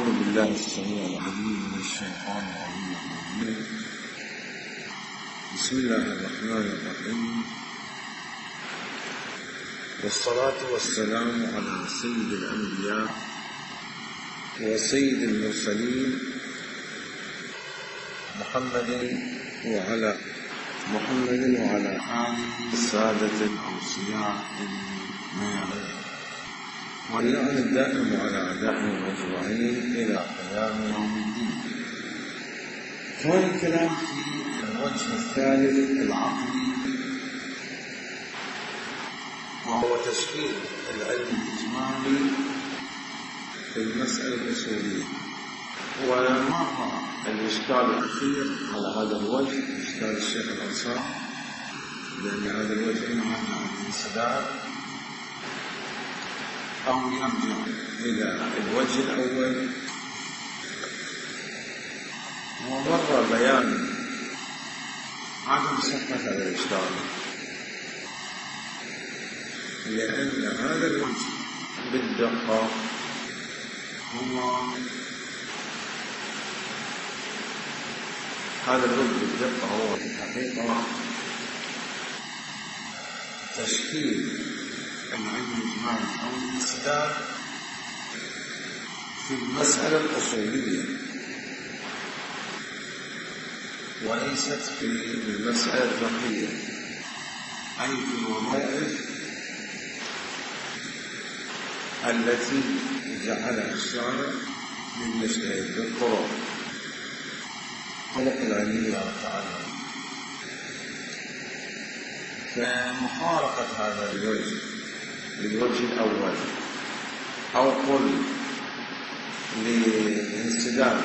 أعوذ بالله السميع العليم من الشيطان الرجيم. بسم الله الرحمن الرحيم، والصلاة والسلام على سيد الأنبياء وسيد المرسلين محمد وعلى آله السادة الأوصياء الميامين، واللعن الدائم على أعدائهم أجمعين إلى قيام يوم الدين. كان الكلام في الوجه الثالث العقلي، وهو تشكيل العلم الإجمالي في المسألة الأصولية. ومر الإشكال الأخير على هذا الوجه، إشكال الشيخ الأنصار، لأن هذا الوجه إما عن الانسداد أو يرجع إلى الوجه الأول. ومر بيان عدم صحة هذا الإشكال، لأن هذا الوجه بالدقة هو في الحقيقة تشكيل العلم الإجمالي أو الانسداد في المسألة الأصولية، وليست في المسألة الفقهية، أي في الوظائف التي جعلها الشارع للمجتهد بالطرق العلمية والتعلم. فمفارقة هذا الوجه للوجه الأول، أو قل للانسداد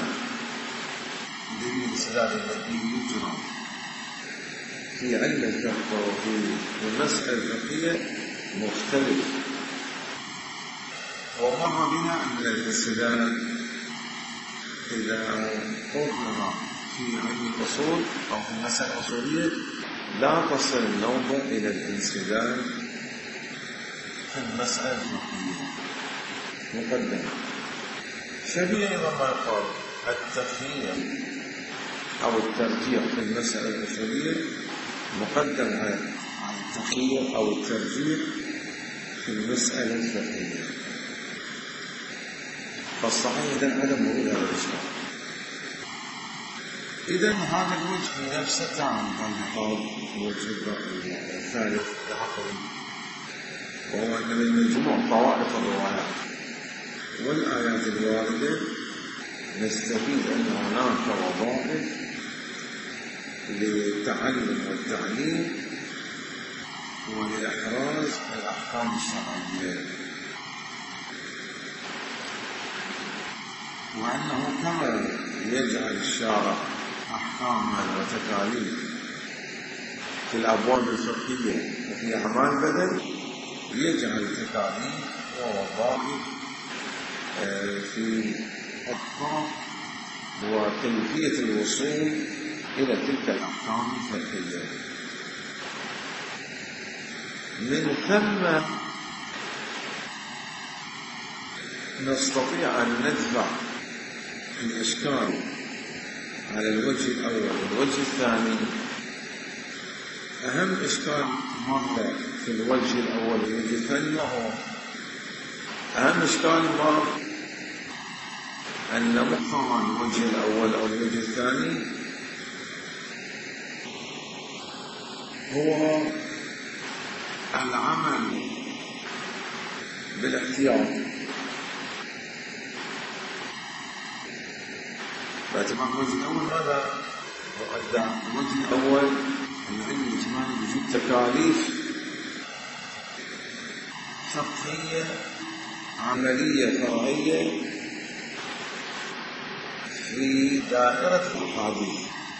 الذي يجرى في علم الفقه وفي المسألة الفقهية مختلف. ومر بنا أن الانسداد إذا قرر في علم الأصول أو في المسألة الأصولية لا تصل النوبة إلى الانسداد في المسألة الفقهية مقدمة. شبيه أيضا ما يقال التخيير أو الترجيح في المسألة الأصولية مقدم على التخيير أو الترجيح في المسألة الفقهية. فالصحيح إذن عدم ورود هذا الإشكال. إذن هذا الوجه نفسه تعمل الوجه الثالث العقلي، وهو أن من مجموع طوائف الروايات والآيات الواردة نستفيد أن هناك وظائف للتعلم والتعليم ولإحراز الأحكام الشرعية، وأنه كما يجعل الشارع أحكاما وتكاليف في الأبواب الفقهية وفي أعمال البدن، يجعل تكاليف ووظائف في الطرق وكيفية الوصول إلى تلك الأحكام الفقهية. من ثم نستطيع أن ندفع الإشكال على الوجه الأول والوجه الثاني. أهم إشكال مر في الوجه الأول والوجه الثاني هو أهم إشكال مر أن مقتضى الوجه الأول أو الوجه الثاني هو العمل بالاحتياط، باعتبار الوجه الأول ماذا أدى؟ الوجه الأول العلم الإجمالي بوجود تكاليف فقهية عملية فرعية في دائرة الأحاديث.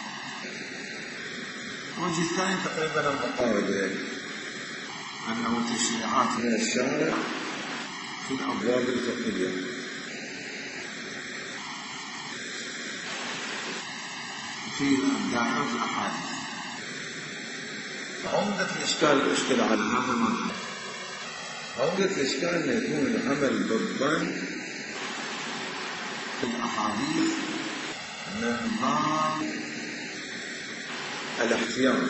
الوجه الثاني تقريبا المقابل، أنه تشريعات من الشارع في الأبواب الفقهية. في دائرة الأحاديث. عمدة الإشكال على هذا المنهج عودة الإشكال أن يكون العمل ضدًا الأحاديث من باب الاحتياط،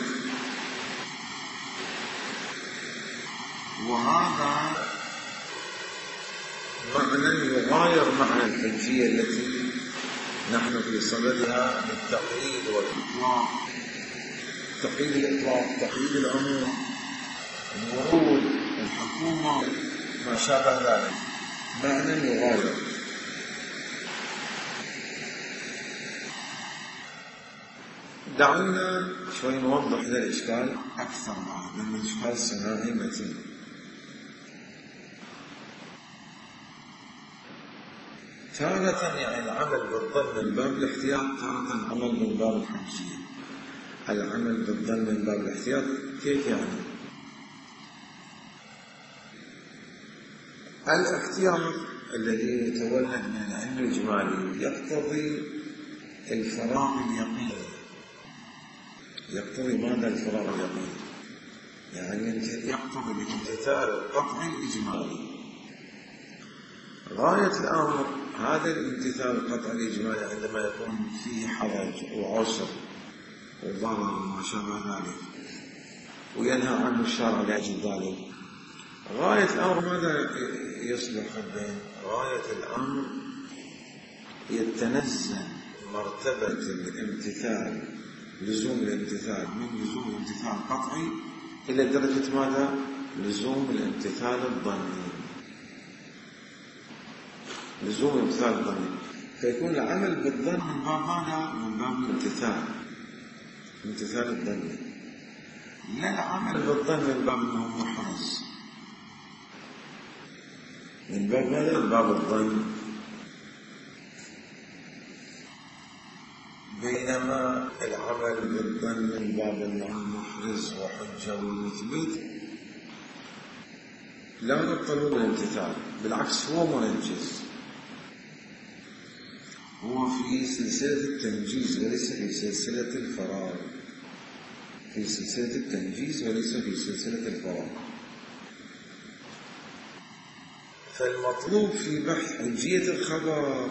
وهذا معنى يغاير معنى الحجية التي نحن في صددها للتقييد والإطلاق، تقييد الإطلاق، تقييد العموم، الورود، الحكومة، ما شابه ذلك، معنى يغاير. دعونا شوي نوضح هذا الإشكال أكثر بعد، لأن الإشكال صناعي متين. تارة يعني العمل بالظن من باب الاحتياط، تارة العمل من باب الحجية. العمل بالظن من باب الاحتياط كيف يعني؟ الاحتياط الذي يتولد من العلم الإجمالي يقتضي الفراغ اليقيني. يقتضي ماذا الفراغ اليقيني؟ يعني يقتضي الامتثال القطعي الإجمالي. غاية الأمر هذا الامتثال القطعي الإجمالي عندما يكون فيه حرج وعسر وضرر وما شابه ذلك وينهى عنه الشرع لأجل ذلك، غاية الأمر ماذا يصلح به؟ غاية الأمر يتنزل مرتبة الامتثال، لزوم الامتثال، من لزوم الامتثال القطعي إلى درجة ماذا؟ لزوم الامتثال الظني. لزوم الامتثال الظني، فيكون العمل بالظن من باب ماذا؟ من باب الامتثال، الامتثال الظني، لا العمل بالظن من باب أنه محرز، من باب ماذا؟ من باب الظن. بينما العمل بالظن من باب أنه محرز وحجة ويثبت لا نطلب الامتثال، بالعكس هو منجز، هو في سلسلة التنجيز وليس في سلسلة الفراغ، في سلسلة التنجيز وليس في سلسلة الفراغ. فالمطلوب في بحث حجية الخبر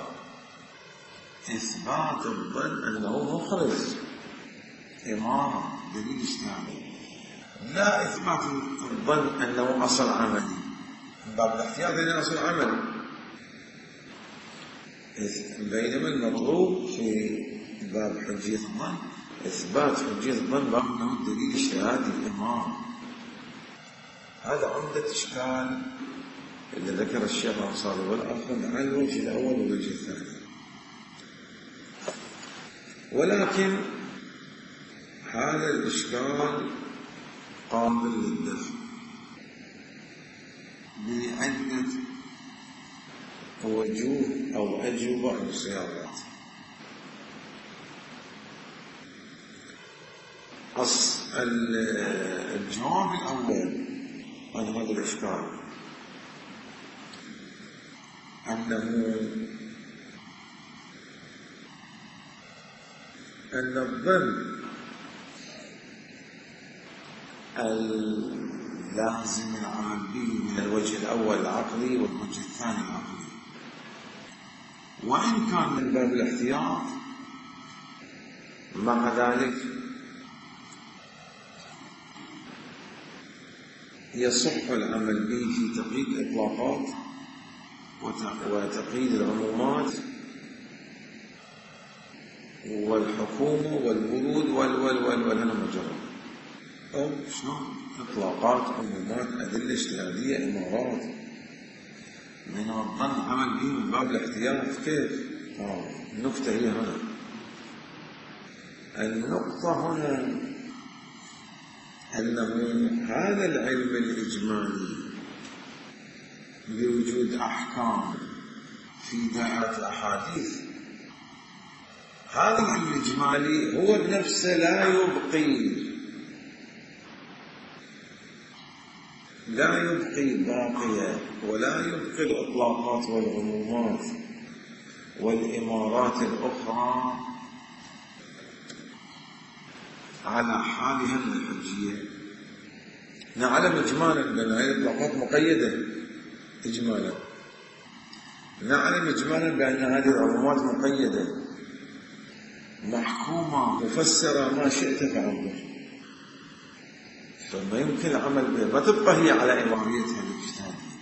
إثبات الظن أنه مخرج، إمارة، دليل اجتماعي، لا إثبات الظن أنه أصل عملي، من باب الاحتياط إلى أصل عملي. بينما المطلوب في باب حجية الظن إثبات حجية الظن باب أنه الدليل اجتهادي الإمارة. هذا عمدة إشكال اللي ذكر الشيخ الأنصاري والآخر على الوجه الأول والوجه الثاني. ولكن هذا الإشكال قابل للدفع بعدة وجوه أو أجوبة أو صياغات. الجواب الأول عن هذا الإشكال أن الظن اللازم العمل به من الوجه الأول العقلي والوجه الثاني العقلي، وإن كان من باب الاحتياط، مع ذلك يصح العمل به في تقييد الإطلاقات وتقييد العمومات والحكومة والورود والهنا مجرد، أو شلون؟ إطلاقات، عمومات، أدلة اجتهادية، إمارات. من الظن عمل به من باب الاحتياط كيف؟ النقطة هي هنا، النقطة هنا أنه هذا العلم الإجمالي بوجود أحكام في دائرة الأحاديث، هذا العلم الإجمالي هو بنفسه لا يبقي باقية، ولا يبقي الإطلاقات والعمومات والإمارات الأخرى على حالها من الحجية. نعلم إجمالا بأن هذه الإطلاقات مقيدة إجمالا، نعلم إجمالا بأن هذه العمومات مقيدة محكومة مفسرة ما شئت فعله، فما يمكن العمل بها، ما تبقى هي على إماريتها الاجتهادية.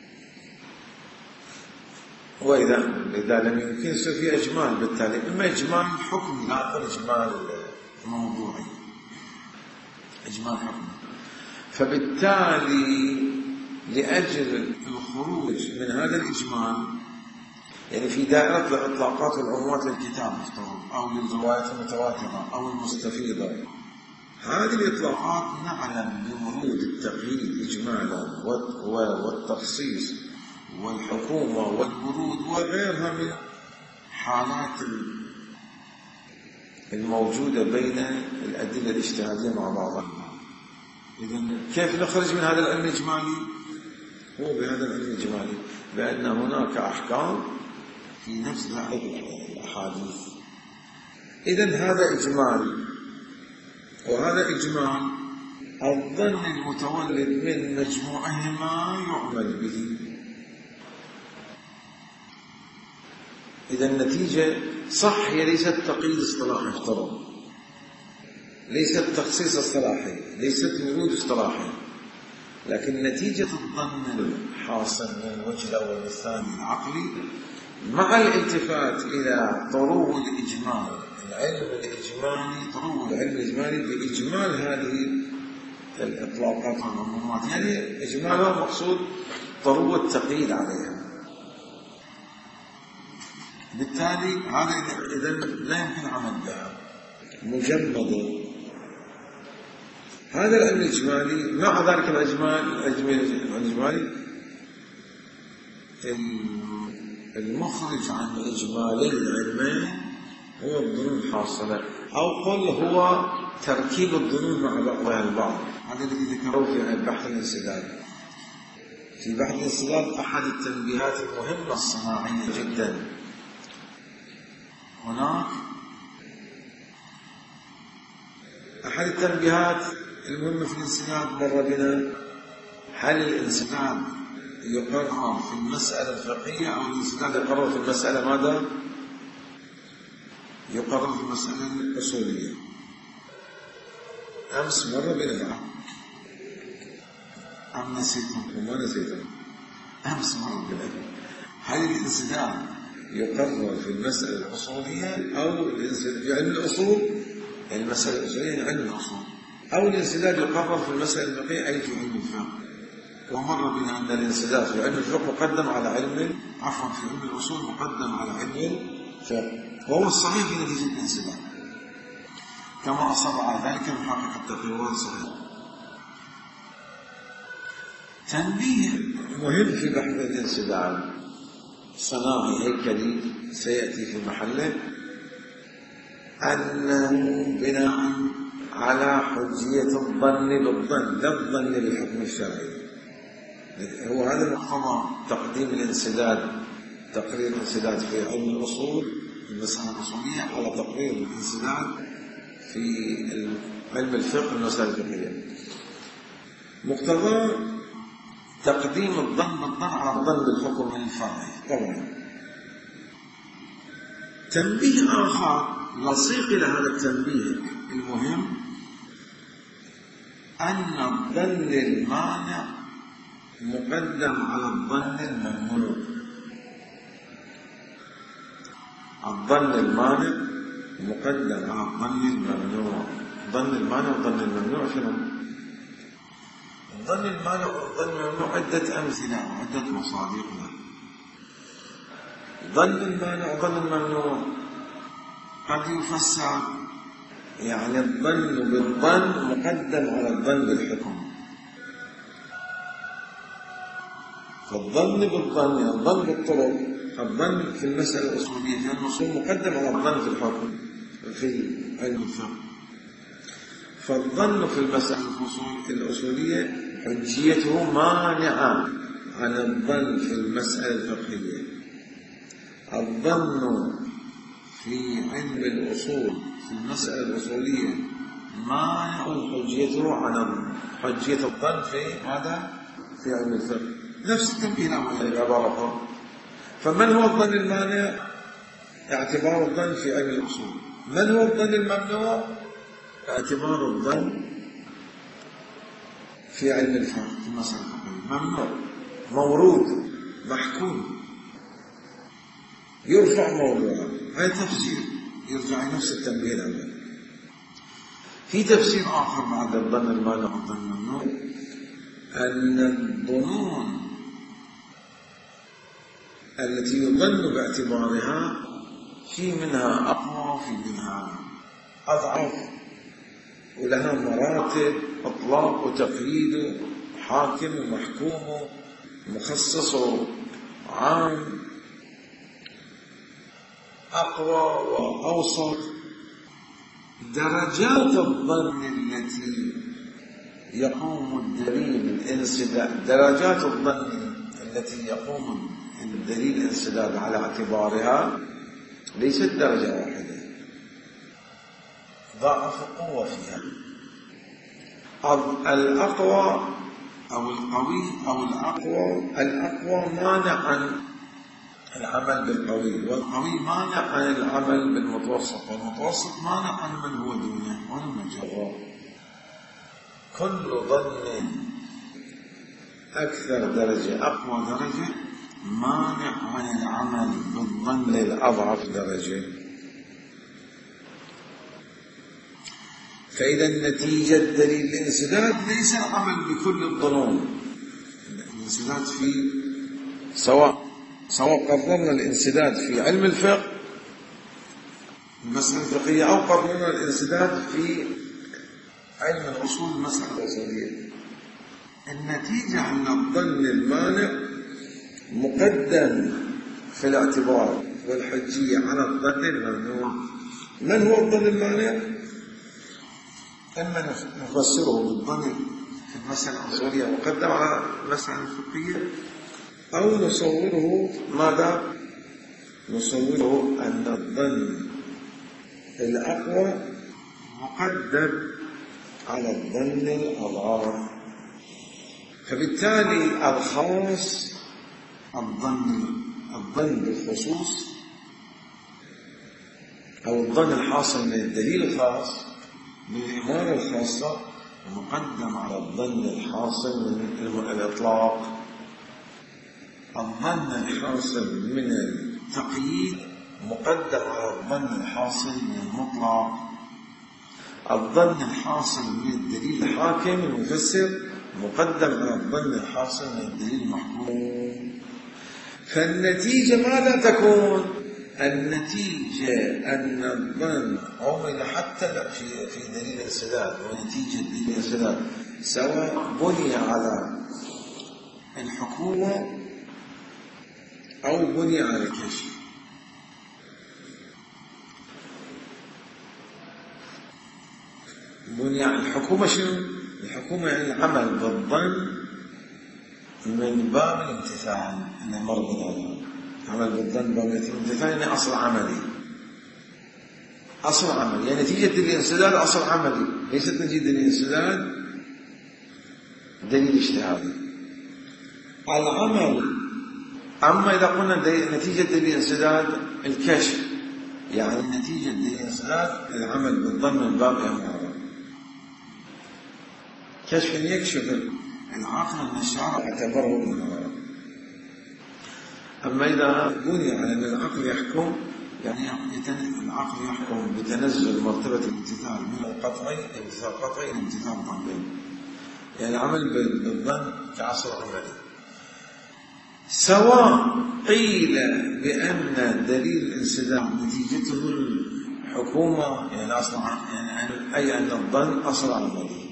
وإذا لم يمكن يصير في إجمال، بالتالي إما إجمال حكمي لا إجمال موضوعي، إجمال حكمي. فبالتالي لأجل الخروج من هذا الإجمال، يعني في دائرة الإطلاقات والعمومات للكتاب أو للروايات المتواترة أو المستفيضة، هذه الإطلاقات نعلم بورود التقييد إجمالا والتخصيص والحكومة والورود وغيرها من حالات الموجودة بين الأدلة الاجتهادية مع بعضها. إذن كيف نخرج من هذا العلم الإجمالي؟ هو بهذا العلم الإجمالي بأن هناك أحكام في نفس الأحاديث. إذن هذا إجمال، وهذا إجمال الظن المتولد من مجموعهما يعمل به. إذا النتيجة صح، هي ليست تقييد اصطلاحي افترض، ليست تخصيص اصطلاحي، ليست ورود اصطلاحي، لكن نتيجة الظن الحاصل من الوجه الأول والثاني العقلي مع الالتفات إلى طرو الإجمال، العلم الإجمالي، طرو العلم الإجمالي بإجمال هذه الإطلاقات والعمومات، يعني إجمالها مقصود طرو التقييد عليها. بالتالي هذا إذا لا يمكن عمل بها مجمدة. هذا العلم الإجمالي مع ذلك الإجمالي المخرج عن إجمالي العلمين هو الظنون الحاصلة، أو قل هو تركيب الظنون مع بعضها البعض. هذا الذي ذكره في بحث الانسداد. في بحث الانسداد أحد التنبيهات المهمة الصناعية جدا، هناك أحد التنبيهات المهمة في الانسداد مر بنا، هل الانسداد يقرر في المسألة الفقهية أو الانسداد يقرر في المسألة ماذا؟ يقرر في المسألة الأصولية. أمس مر بنا بعد أم نسيتم؟ وما نسيتم، أمس مر بنا. هل الانسداد يقرر في المسألة الأصولية أو في علم الأصول، يعني المسألة الأصولية يعني علم الأصول، أو الانسداد يقرر في المسألة الفقهية أي في علم الفقه؟ ومر بنا أن الانسداد في علم الفقه مقدم على في علم الأصول مقدم على علم الفقه، وهو الصحيح في نتيجة الانسداد كما أصر على ذلك المحقق التقي، وهو الصحيح. تنبيه مهم في بحث الانسداد صناعي هيكلي سيأتي في محله، أنه بناء على حجية الظن بالظن لا الظن بالحكم الشرعي. هو هذا مقتضى تقديم الانسداد، تقرير الانسداد في علم الأصول المسألة الأصولية على تقرير الانسداد في علم الفقه المسألة الفقهية. مقتضى تقديم الظن بالظن على الظن بالحكم الفرعي. طبعا تنبيه آخر لصيق إلى هذا التنبيه المهم، أن الظن المانع مقدم على الظن الممنوع. الظن المانع مقدم على الظن الممنوع. ظن المانع والظن الممنوع شنو؟ الظن المانع والظن الممنوع عدة أمثلة وعدة مصادر. ظن المانع وظن الممنوع قد يفسر يعني الظن بالظن مقدم على الظن بالحكم. فالظن بالظن يعني الظن بالطرق، الظن في المسألة الأصولية في الأصول مقدم على الظن في الحكم في علم الفقه. فالظن في المسألة الأصولية حجيته مانعة عن الظن في المسألة الفقهية. الظن في علم الأصول في المسألة الأصولية مانع حجيته عن حجية الظن في ماذا؟ في علم الفقه. نفس التنبيه الأول العبارة. فمن هو الظن المانع؟ اعتبار الظن في علم الأصول. من هو الظن الممنوع؟ اعتبار الظن في علم الفقه في المسألة الفقهية. ممنوع، مورود، محكوم، يرفع موضوعا. هذا تفسير يرجع لنفس التنبيه الأول. في تفسير آخر بعد الظن المانع والظن الممنوع، أن الظنون التي يظن باعتبارها في منها أقوى وفي منها أضعف، ولها مراتب، إطلاق وتقييد، حاكم ومحكوم، مخصص وعام، أقوى وأوسط. درجات الظن التي يقوم الدليل الانسداد، درجات الظن التي يقوم الدليل الانسداد على اعتبارها ليست درجة واحدة، ضعف قوة فيها. الأقوى أو القوي أو الأقوى مانع عن العمل بالقوي، والقوي مانع عن العمل بالمتوسط، والمتوسط مانع عن من هو دونه، والمجرى. كل ظن أكثر درجة، أقوى درجة، مانع عن العمل بالظن الأضعف درجة. فإذا النتيجة دليل الانسداد ليس العمل بكل الظنون. الانسداد في سواء قررنا الانسداد في علم الفقه المسألة الفقهية، أو قررنا الانسداد في علم الأصول المسألة الأصولية، النتيجة أن الظن المانع مقدم في الاعتبار والحجية على الظن الممنوع. من هو الظن المانع؟ إما نفسره بالظن في المسألة الأصولية مقدم على المسألة الفقهية، أو نصوره ماذا؟ نصوره أن الظن الأقوى مقدم على الظن الأضعف. فبالتالي الخاص الظن بالخصوص، أو الظن الحاصل من الدليل الخاص من الإمارة الخاصة مقدم على الظن الحاصل من الإطلاق. الظن الحاصل من التقييد مقدم على الظن الحاصل من المطلق. الظن الحاصل من الدليل الحاكم المفسر مقدم على الظن الحاصل من الدليل المحكوم. فالنتيجة ماذا تكون؟ النتيجة أن الظن عمل حتى في دليل الانسداد، ونتيجة دليل الانسداد سواء بني على الحكومة أو بني على الكشف. بني على الحكومة شنو؟ الحكومة يعني العمل بالظن من باب الامتثال، أن المرضى عمل بالظن باب الامتثال، يعني أصل عملي، أصل عملي، يعني نتيجة دليل الانسداد أصل عملي، ليست نتيجة دليل الانسداد دليل اجتهادي. العمل. أما إذا قلنا نتيجة دليل الانسداد الكشف، يعني نتيجة دليل الانسداد العمل بالظن من باب إمارة، كشف يكشف العقل من الشارع اعتبره إمارة. أما إذا بني على أن العقل يحكم، يعني العقل يحكم بتنزل مرتبة الامتثال من القطعي امتثال قطعي إلى امتثال ظني، يعني العمل بالظن كعصر عملي. سواء قيل بأن دليل الانسداد نتيجته الحكومة، يعني أصل، يعني أي أن الظن أصل عملي،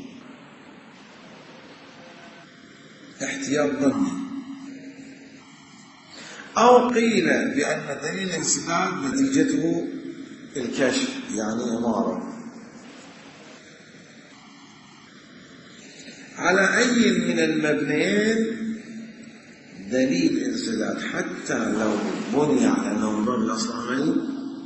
احتياط ظني، أو قيل بأن دليل الانسداد نتيجته الكشف، يعني إمارة. على أي من المبنيين دليل الانسداد حتى لو بني على أنه من باب الأصل العملي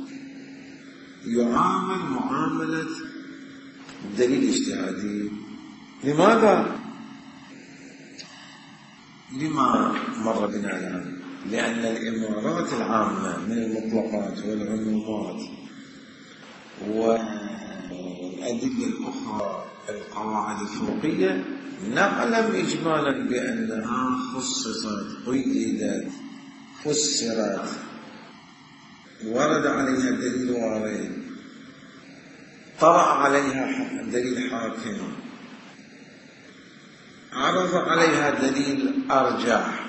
يعامل معاملة دليل اجتهادي. لماذا؟ لما مر بنا الآن لأن الإمارات العامة من المطلقات والعمومات والأدلة الأخرى القواعد الفوقية نعلم إجمالا بأنها خصصت، قيدت، فسرت، ورد عليها دليل وارد، طرأ عليها دليل حاكم، عرض عليها دليل أرجح،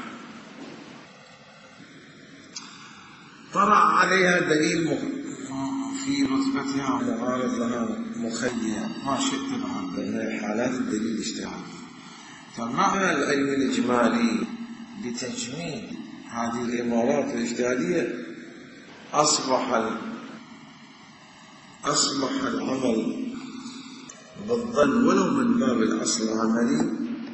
طرأ عليها دليل في رتبتها معارض لها مخير، ما شئت بعد من حالات الدليل الاجتهادي. فمعنى العلم الإجمالي بتجميل هذه الإمارات الاجتهادية أصبح العمل بالظن ولو من باب الأصل العملي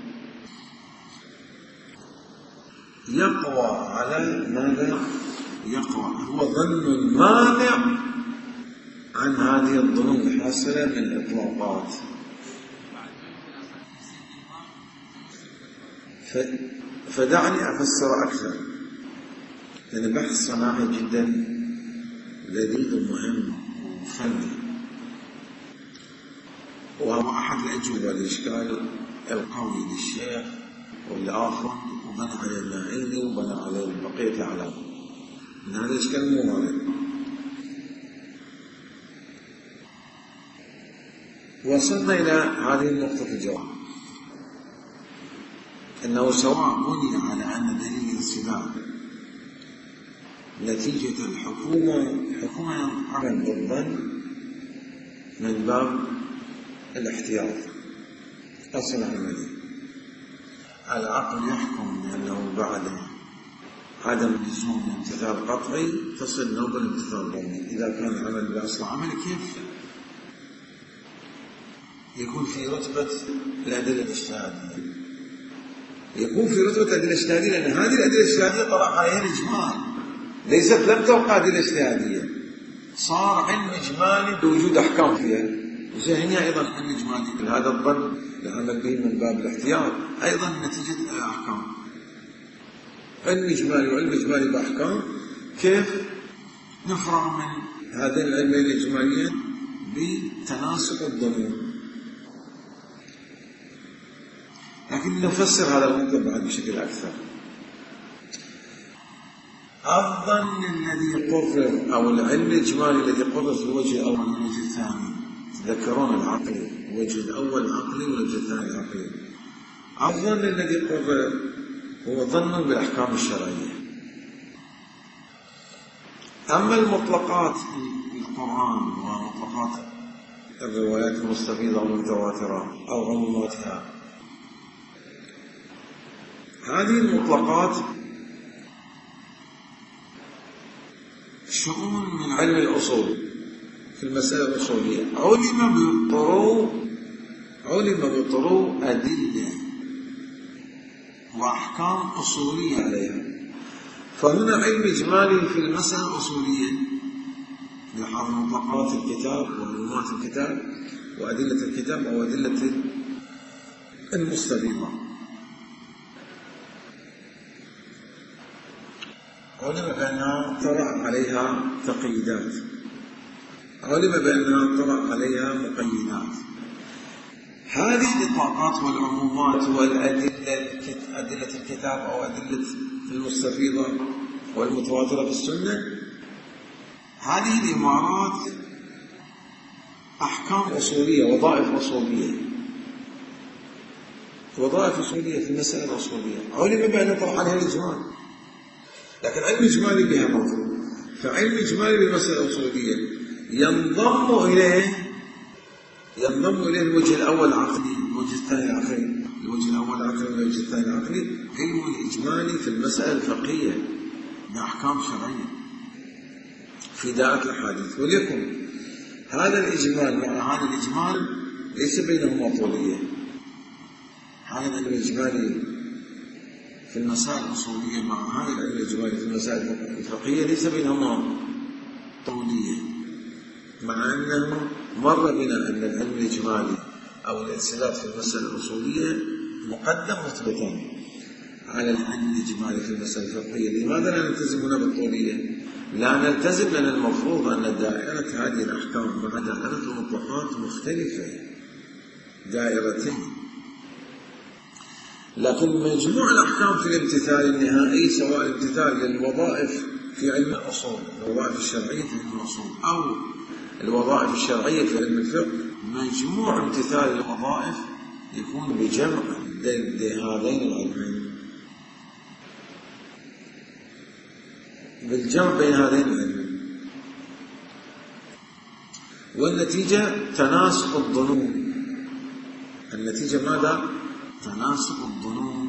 يقوى على ماذا؟ يقوى هو ظن مانع عن هذه الظنون الحاصلة من الإطلاقات. فدعني أفسر أكثر، لأن بحث صناعي جدا لذيذ ومهم وفني، وهو أحد الأجوبة للإشكال القوي للشيخ والآخر، وبنى على النائلي وبنى على بقية الأعلام. إن هذا الإشكال مو وارد. وصلنا إلى هذه النقطة في الجواب، أنه سواء بني على أن دليل الانسداد نتيجة الحكومة عمل بالظن من باب الاحتياط أصل عملي، العقل يحكم بأنه بعد عدم لزوم الامتثال قطعي تصل نوبة الامتثال ظني. إذا كان العمل بأصل عملي كيف يكون في رتبة الأدلة الاجتهادية؟ يكون في رتبة الأدلة الاجتهادية لأن هذه الأدلة الاجتهادية طلع عليها الإجمال، ليست لم تبقى أدلة اجتهادية، صار علم إجمالي بوجود أحكام فيها. وهنا أيضا علم إجمالي، هذا الظن العمل به من باب الاحتياط أيضا نتيجة الأحكام. علم إجمالي وعلم إجمالي بأحكام، كيف نفرع من هذين العلمين الإجماليين بتناسق الظنون؟ لكن نفسر هذا الموضوع بعد بشكل أكثر. الظن الذي قرر أو العلم الإجمالي الذي قرر في الوجه الأول والوجه الثاني، تذكرون العقلي، الوجه الأول العقلي والوجه الثاني العقلي. الظن الذي قرر هو ظن بالأحكام الشرعية. أما المطلقات القرآن ومطلقات الروايات المستفيضة والمتواترة أو عموماتها، هذه المطلقات شؤون من علم الأصول في المسألة الأصولية، علم بطرو أدلة وأحكام أصولية عليها. فهنا علم إجمالي في المسألة الأصولية بحضر مطلقات الكتاب وعلومات الكتاب وأدلة الكتاب أو أدلة المستفيضة. علم بأنها طرأ عليها تقييدات، علم بأنها طرأ عليها مقيدات. هذه الإطلاقات والعمومات أدلة الكتاب أو أدلة المستفيضة والمتواترة في السنة، هذه الإمارات أحكام أصولية، وظائف أصولية في المسألة الأصولية. علم بأن طرأ عليها الإجمال، لكن علم إجمالي بها موجود. فعلم إجمالي بالمسألة الأصولية ينضم إليه الوجه الأول العقلي، الوجه الثاني العقلي، الوجه الأول العقلي والوجه الثاني العقلي، علم الإجمالي في المسألة الفقهية بأحكام شرعية في دائرة الأحاديث. وليكن هذا الإجمال مع هذا الإجمال ليس بينهما طولية. هذا العلم الإجمالي في المسائل الأصولية مع هذا العلم الإجمالي في المسائل الفقهية ليس بينهما طولية، مع أنه مر بنا أن العلم الإجمالي أو الانسداد في المسألة الأصولية مقدم رتبتين. على العلم الإجمالي في المسألة الفقهية. لماذا لا نلتزم هنا بالطولية؟ لا نلتزم لأن المفروض أن دائرة هذه الأحكام مع دائرة المطلقات مختلفة، دائرتين، لكن مجموع الأحكام في الامتثال النهائي، سواء الامتثال للوظائف في علم الأصول، الوظائف الشرعية في علم الأصول، أو الوظائف الشرعية في علم الفقه، مجموع امتثال الوظائف يكون بجمع هذين العلمين، بالجمع بين هذين العلمين، والنتيجة تناسق الظنون. النتيجة ماذا؟ تناسق الظنون.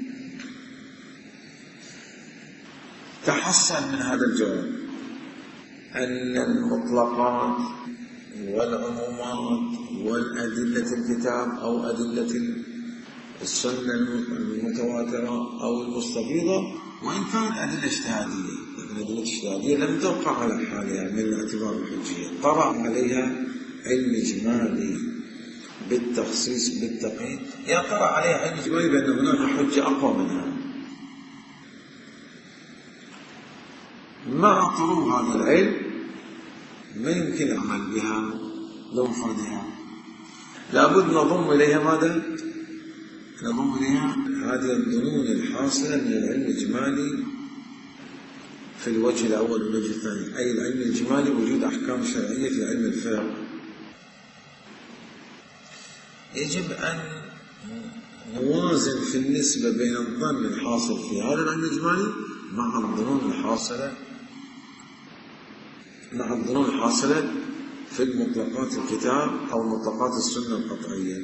تحصل من هذا الجواب أن المطلقات والعمومات والأدلة الكتاب أو أدلة السنة المتواترة أو المستفيضة، وإن كانت أدلة اجتهادية، لكن الأدلة الاجتهادية لم تبقى على حالها من الاعتبار الحجية، طرأ عليها علم إجمالي بالتخصيص بالتقييد، طرأ عليها علم إجمالي بأن هناك حجة أقوى منها. مع طلوع هذا العلم ما يمكن العمل بها لمفردها، لابد نضم إليها ماذا؟ نضم إليها هذه الظنون الحاصلة من العلم الإجمالي في الوجه الأول والوجه الثاني، أي العلم الإجمالي وجود أحكام شرعية في علم الفقه. يجب أن نوازن في النسبة بين الظن الحاصل في هذا العلم الإجمالي مع الظنون الحاصلة في المطلقات الكتاب أو مطلقات السنة القطعية.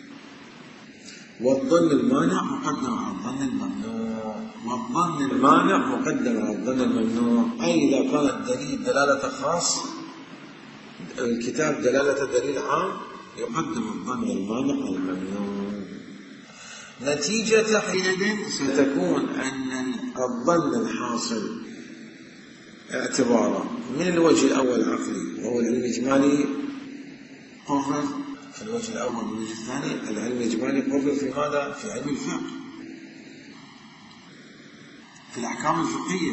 والظن المانع مقدم على الظن الممنوع، والظن المانع مقدم على الظن الممنوع، أي إذا كان الدليل دلالة خاص، الكتاب دلالة دليل عام، يقدم الظن المانع على الممنوع. نتيجة حينئذ ستكون أن الظن الحاصل اعتبارا من الوجه الأول عقلي وهو العلم الإجمالي قرر في الوجه الأول والوجه الثاني، العلم الإجمالي قرر في ماذا؟ في علم الفقه، في الأحكام الفقهية.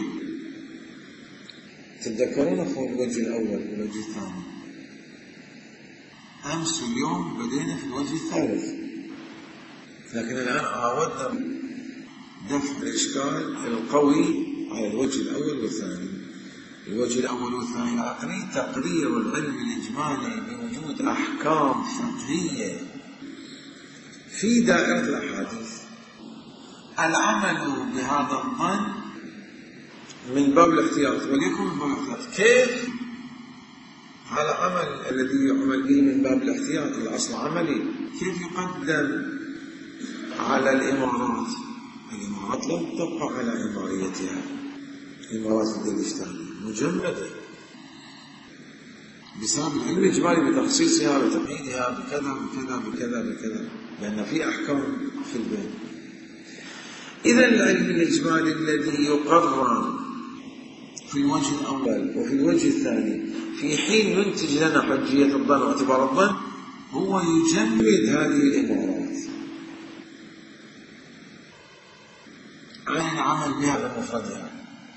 تتذكرون في الوجه الأول والوجه الثاني، أمس اليوم بدينا في الوجه الثالث، لكن الآن عاودنا دفع الإشكال القوي على الوجه الأول والثاني. الوجه الأول والثاني العقلي تقرير العلم الإجمالي بوجود أحكام فقهية في دائرة الأحاديث، العمل بهذا الظن من باب الاحتياط، وليكن من باب الاحتياط. كيف؟ هذا العمل الذي يعمل به من باب الاحتياط الأصل عملي، كيف يقدم على الإمارات؟ الإمارات لم تبقى على إماريتها، إمارات الدين الإسلامي مجمدة بسبب العلم الإجمالي بتخصيصها بتقييدها بكذا بكذا بكذا بكذا، لأن في أحكام في البين. إذا العلم الإجمالي الذي يقرر في الوجه الأول وفي الوجه الثاني في حين ينتج لنا حجية الظن واعتبار الظن، هو يجمد هذه الإمارات عن العمل بها بمفردها.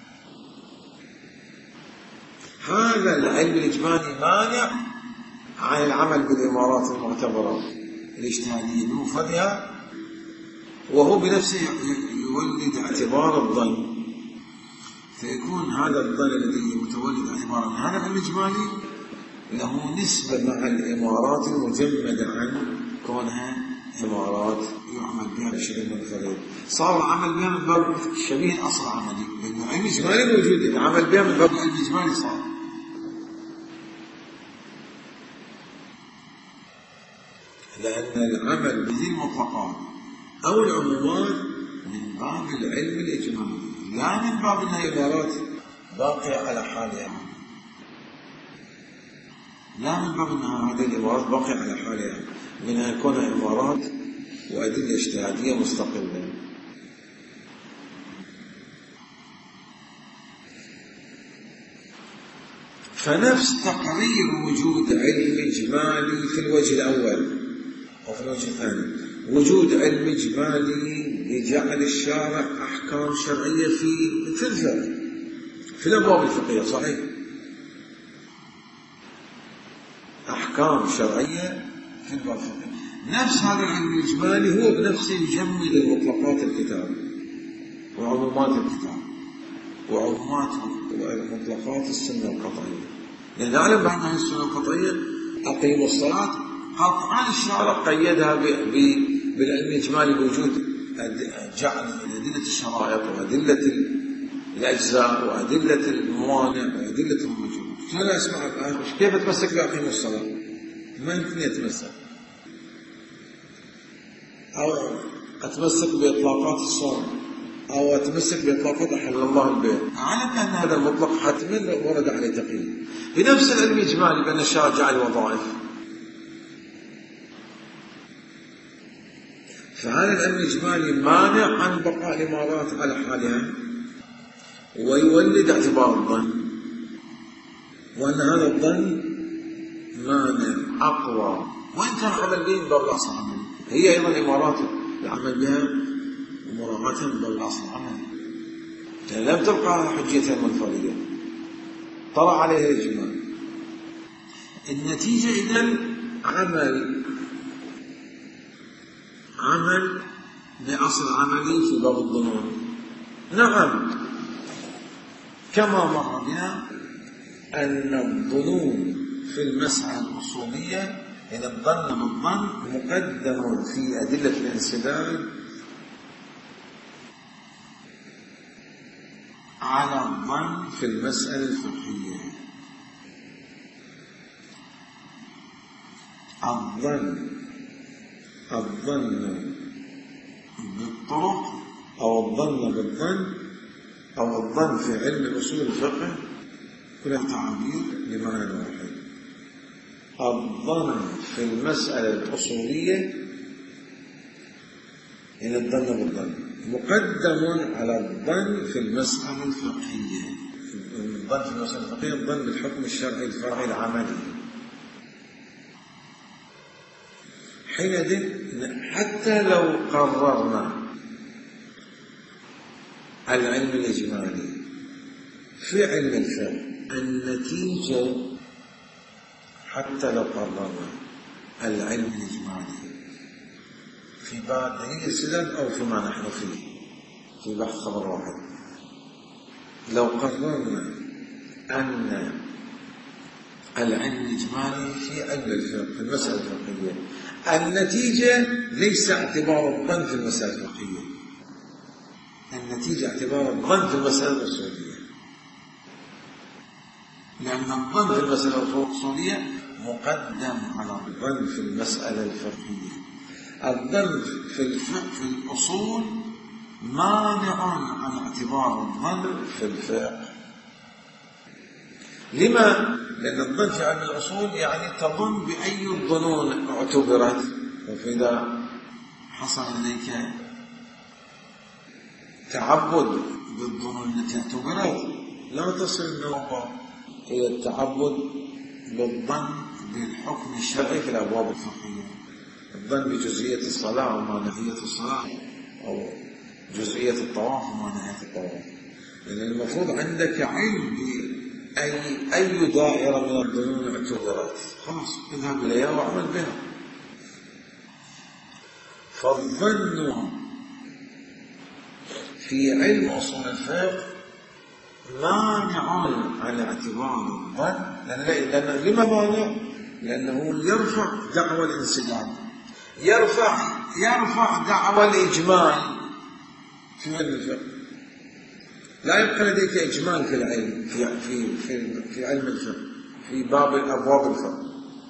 هذا العلم الإجمالي مانع عن العمل بالإمارات المعتبرة الاجتهادية بمفردها، وهو بنفسه يولد اعتبار الظن، فيكون هذا الظن الذي متولد اعتبارا من هذا العلم الإجمالي له نسبة مع الإمارات المجمدة عن كونها إمارات يعمل بها بشكل منفرد. صار العمل بها من باب شبيه أصل عملي، لأن العلم الإجمالي موجود، العمل بها من باب العلم الإجمالي صار. لأن العمل بذي المطلقات أو العمومات من باب العلم الإجمالي، لا من باب أنها إمارات باقية على حالها، لا من باب أنها هذه الإمارات باقية على حالها، منها يكون إمارات وأدلة اجتهادية مستقلة. فنفس تقرير وجود علم إجمالي في الوجه الأول وفي الوجه الثاني، وجود علم إجمالي لجعل الشارع أحكام شرعية في الفقه، في الأبواب الفقهية، صحيح، أحكام شرعية في الأبواب الفقهية. نفس هذا العلم الإجمالي هو بنفسه يجمد المطلقات الكتاب وعمومات الكتاب وعمومات مطلقات السنة القطعية، لأن نعلم بأن هذه السنة القطعية أقيموا الصلاة قطعا الشارع قيدها بالعلم الإجمالي بوجود جعل أدلة الشرائط وأدلة الأجزاء وأدلة الموانع وأدلة الوجوب. فأنا أسمع كيف أتمسك بأقيموا الصلاة؟ ما يمكن يتمسك، أو أتمسك بإطلاقات الصوم، أو أتمسك بإطلاقات أحل الله البيع. أعلم أن هذا المطلق حتما ورد عليه تقييد. بنفس العلم الإجمالي بأن الشارع جعل وظائف، فهذا العلم الإجمالي مانع عن بقاء الإمارات على حالها، ويولد اعتبار الظن، وأن هذا الظن مانع أقوى، وإن كان عمل به من باب الأصل العملي. هي أيضا الإمارات العمل بها ومراعاتها من باب الأصل العملي، لم تبقى حجيتها المنفردة، طلع عليها الإجمال. النتيجة إذن عمل بأصل عملي في باب الظنون. نعم، كما مر بنا أن الظنون في المسألة الأصولية إن الظن بالظن مقدم في أدلة الانسداد على الظن في المسألة الفقهية. الظن بالطرق أو الظن بالظن أو الظن في علم أصول الفقه كلها تعابير لمعنى واحد. الظن في المسألة الأصولية إن الظن بالظن مقدم على الظن في المسألة الفقهية. الظن في المسألة الفقهية الظن بالحكم الشرعي الفرعي العملي. حينئذ حتى لو قررنا العلم الإجمالي في علم الفقه، النتيجة حتى لو قررنا العلم الإجمالي في باب دليل السداد أو فيما نحن فيه في بحث خبر واحد، لو قررنا أن العلم الإجمالي في علم الفقه في المسألة الفقهية، النتيجة ليس اعتبار الظن في المسألة الفقهية، النتيجة اعتبار الظن في المسألة الأصولية، لأن الظن في المسألة الأصولية مقدم على الظن في المسألة الفقهية. الظن في الأصول مانع عن اعتبار الظن في الفقه. لما؟ لأن الظن في علم الأصول يعني تظن بأي الظنون اعتبرت، وإذا حصل إليك تعبد بالظنون التي اعتبرت لا تصل النوبة إلى التعبد بالظن بالحكم الشرعي في الأبواب الفقهية. الظن بجزئية الصلاة وما نهية الصلاة، أو جزئية الطواف وما نهية الطواف، لأن المفروض عندك علم أي دائرة من الظنون اعتبرت، خلاص اذهب إليها واعمل بها. فالظن في علم أصول الفقه مانع عن اعتبار الظن. لما مانع؟ لأنه يرفع دعوى الانسداد، يرفع دعوى الإجمال في علم الفقه. لا يبقى لديك إجمال في العلم في علم الفقه في باب أبواب الفقه،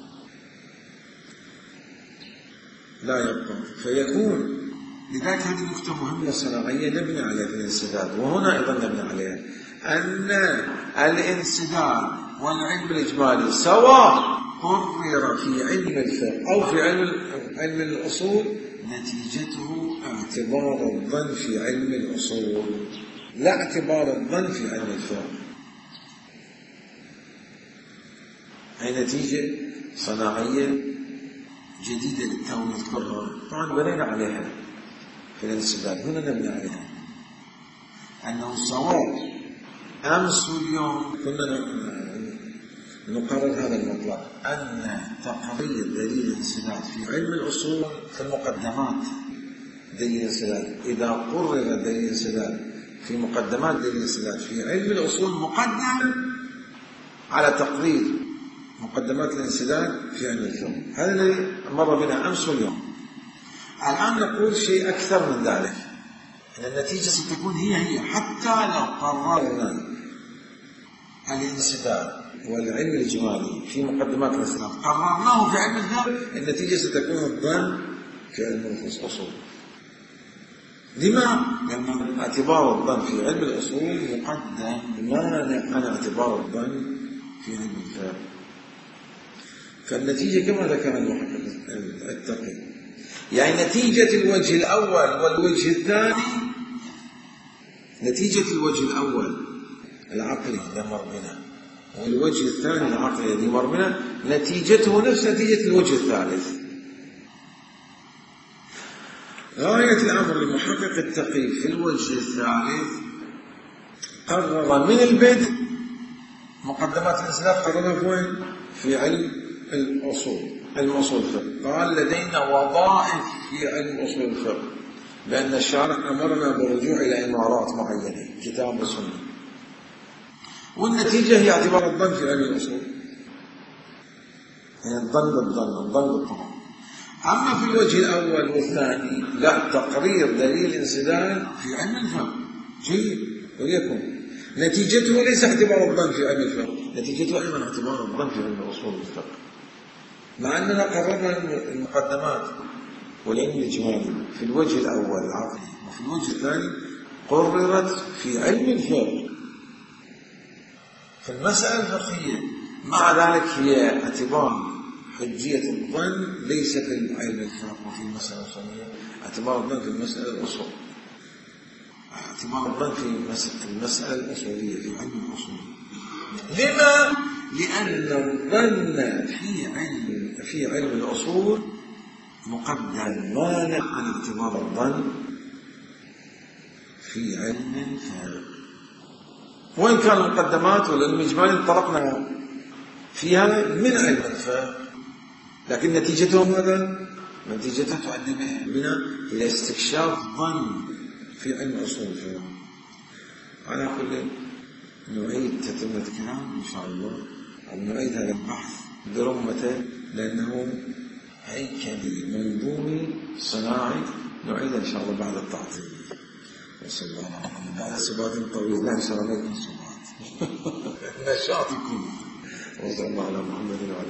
لا يبقى. فيكون لذلك هذه نقطة مهمة صناعية نبني عليها في الانسداد، وهنا أيضا نبني عليها أن الانسداد والعلم الإجمالي سواء قرر في علم الفقه أو في علم الأصول نتيجته اعتبار الظن في علم الأصول، لا اعتبار الظن في علم الفقه. هي نتيجة صناعية جديدة للتو نذكرها، طبعا بنينا عليها في الانسداد. هنا نبني عليها أنه سواء أمس واليوم كنا نقرر هذا المطلق، أن تقرير دليل الانسداد في علم الأصول في المقدمات دليل الانسداد، إذا قرر دليل الانسداد في مقدمات دليل الانسداد في علم الأصول مقدم على تقرير مقدمات الانسداد في علم الفقه. هذا الذي مر بنا أمس واليوم. الآن نقول شيء أكثر من ذلك، أن النتيجة ستكون هي حتى لو قررنا الانسداد والعلم الإجمالي في مقدمات الانسداد قررناه في علم الفقه، النتيجة ستكون الظن في علم الأصول. لما؟ لأن اعتبار الظن في علم الأصول مقدم مانع عن اعتبار الظن في علم الفقه. فالنتيجة كما ذكر المحقق التقي، يعني نتيجة الوجه الأول والوجه الثاني، نتيجة الوجه الأول العقلي الذي مر بنا والوجه الثاني العقلي الذي مر بنا نتيجته نفس نتيجة الوجه الثالث. غاية الأمر المحقق التقي في الوجه الثالث قرر من البدء مقدمات الانسداد، قررها وين؟ في علم الأصول، علم أصول الفقه. قال لدينا وظائف في علم أصول الفقه بأن الشارع أمرنا بالرجوع إلى إمارات معينة كتاب وسنة، والنتيجة هي اعتبار الظن في علم الأصول، يعني الظن بالطبع. أما في الوجه الأول والثاني لا، تقرير دليل الانسداد في علم الفقه جيد وليكن، نتيجته ليس اعتبار الظن في علم الفقه، نتيجته أيضا اعتبار الظن في علم أصول الفقه، مع أننا قررنا المقدمات والعلم الإجمالي في الوجه الأول العقلي، وفي الوجه الثاني قررت في علم الفقه في المسألة الفقهية. مع ذلك هي اعتبار حجية الظن ليس في علم الفقه وفي المسألة الفقهية، اعتبار الظن في المسألة الأصول، اعتبار الظن في المسألة الأصولية في علم الأصول. لما؟ لأن الظن في علم الأصول مقدم مانع عن اعتبار الظن في علم الفقه. وإن كان المقدمات والعلم الإجمالي انطلقنا فيها من علم الفقه، لكن نتيجته ماذا؟ نتيجته تؤدي بنا إلى استكشاف ظن في علم أصول الفقه. على كل نعيد تتمة الكلام إن شاء الله، أو نعيد هذا البحث برمته، لأنه هيكلي منظومي صناعي، نعيد إن شاء الله بعد التعطيل. وصلى الله على محمد. بعد سبات طويل، لا إن شاء الله ما يكون سبات نشاط يكون. وصلى الله على محمد وعلى